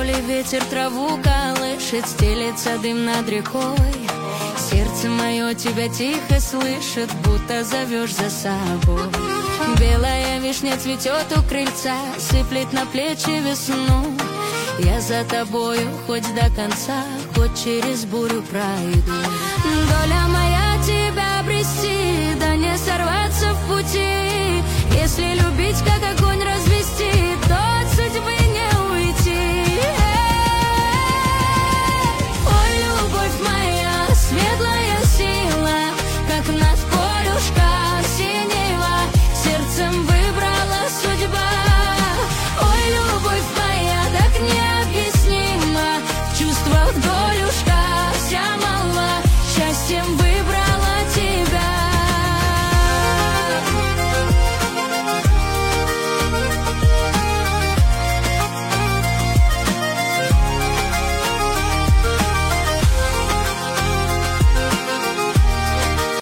поле ветер траву колышет, стелется дым над рекой. Сердце мое тебя тихо слышит, будто зовешь за собой. Белая вишня цветет у крыльца, сыплет на плечи весну. Я за тобою хоть до конца, хоть через бурю пройду. Доля моя тебя обрести, да не сорваться в пути. Если любить как огонь,